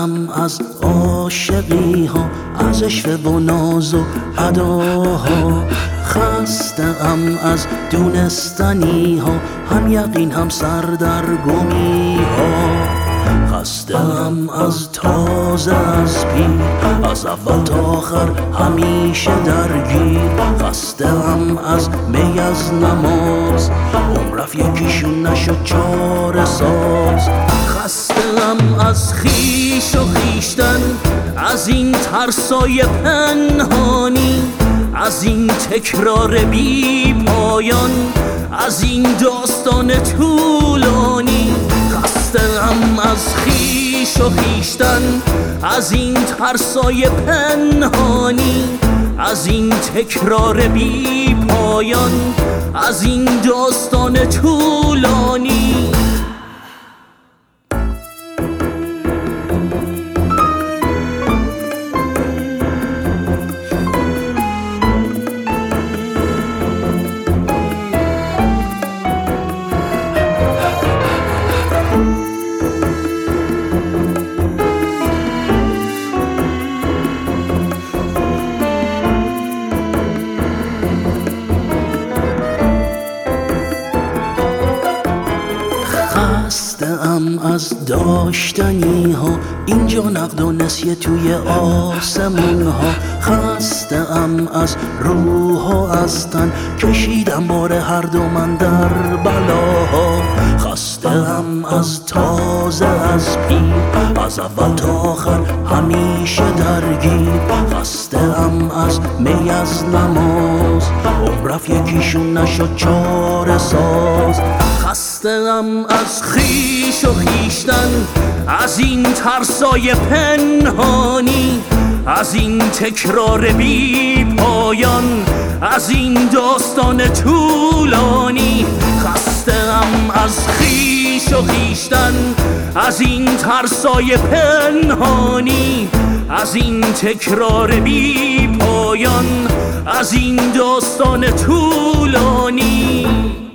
ام از عاشقی ها، از عشق و ناز و اداها. خسته ام از دونستنی ها، هم یقین هم سردرگمی ها. خسته ام از تازه از پیر، از اول تا آخر همیشه درگیر. خسته ام از می از نماز، عمر رفت یکیشون نشد چاره ساز. خسته ام از خویش و خویشتن، از این ترسای پنهانی، از این تکرار بی پایان، از این داستان طولانی. خسته ام از خویش و خویشتن، از این ترسای پنهانی، از این تکرار بی پایان، از این داستان طولانی. خسته ام از داشتنی ها، اینجا نقد و نسیه توی آسمون ها. خسته ام از روح و از تن، کشیدم بار هر دو من در بلاها. خسته ام از تازه از پیر، از اول تا آخر همیشه درگیر. خسته ام از می از نماز، عمر رفت یکیشون نشد چاره ساز. خسته ام از خویش و خویشتن، از این ترسای پنهانی، از این تکرار بی پایان، از این داستان طولانی. خسته ام از خویش و خویشتن، از این ترسای پنهانی، از این تکرار بی پایان، از این داستان طولانی.